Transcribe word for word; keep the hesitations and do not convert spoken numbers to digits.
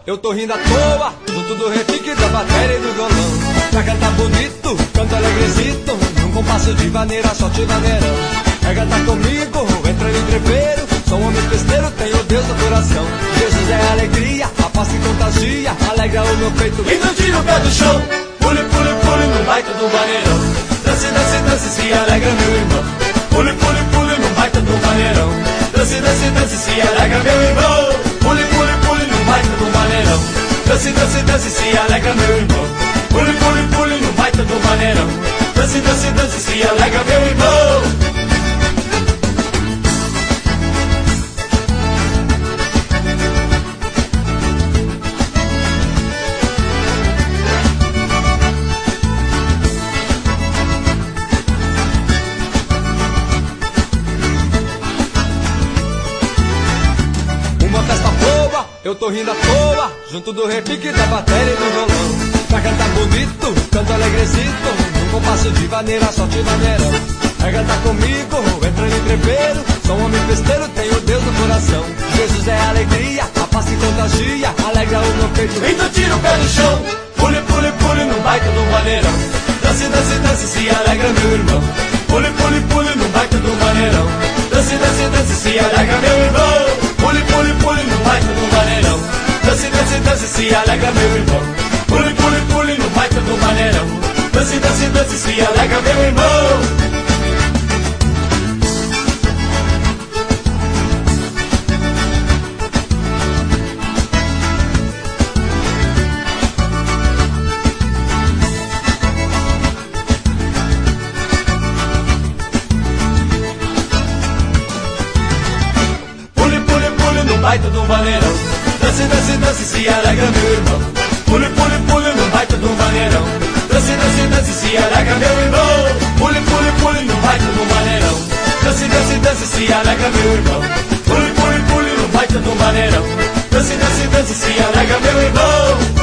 eu tô rindo à toa, junto do repique da bateria e do violão. Pra cantar bonito, canto alegrezito, num compasso de vaneira, só de vaneirão. Quer cantar comigo, entra no entreveiro, sou um homem festeiro, tenho Deus no coração. Jesus é alegria, a paz que contagia, alegra o meu peito. E não tira o pé do chão, pule, pule, pule no baita do vaneirão. Dance, dance, dance, se alegra meu irmão. Pule, pule, pule no baita do vaneirão. Dance, dance, dance, se alegra meu irmão. Pule, pule, pule no baita do vaneirão. Dance, dance, dance, se alegra meu irmão. Pule, pule, pule no baita do vaneirão. Dance, dance, dance, se alegra meu irmão. Eu tô rindo à toa, junto do repique da bateria e do violão. Pra cantar bonito, canto alegrecito, num compasso de vaneira, só de vaneirão. Quer cantar comigo, entra no entreveiro, sou um homem festeiro, tenho Deus no coração. Jesus é alegria, a paz que contagia, alegra o meu peito. Então tira o pé do chão, pule, pule, pule no baita do vaneirão. Dance, dance, dance, se alegra meu irmão. Pule, pule, pule no baita do vaneirão. Dance, dance, dance, se alegra meu irmão. Pule, pule, pule no baita do vaneirão. Dance, dance, dance, se alegra meu irmão. Pule, pule, pule no baita do vaneirão. Dance, dance, dance, se alegra meu irmão. Baita do vaneirão, dance, dance, dance, se alegra meu irmão. Pule, pule, pule no baita do vaneirão. Dance, dance, dance, se alegra meu irmão. Pule, pule, pule no baita do vaneirão. Dance, dance, dance, se alegra meu irmão. Pule, pule, pule no baita do vaneirão. Dance, dance, dance, se alegra meu irmão.